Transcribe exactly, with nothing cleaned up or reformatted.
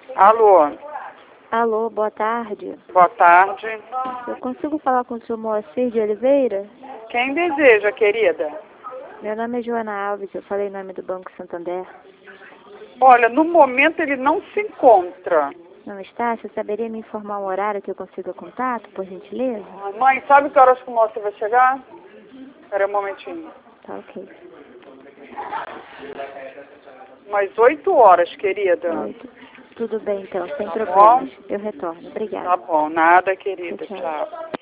Alô, Alô, boa tarde. boa tarde. Eu consigo falar com o senhor Moacir de Oliveira? Quem deseja, querida? Meu nome é Joana Alves, eu falei em nome do Banco Santander. Olha, no momento ele não se encontra. Não está? Você saberia me informar um horário que eu consiga contato, por gentileza? Mãe, sabe que horas que o moço vai chegar? Espera um momentinho. Tá ok. Umas oito horas, querida. Oito. Tudo bem então, sem Tá problemas. bom? Eu retorno. Obrigada. Tá bom, nada, querida. Tchau, tchau. Tchau.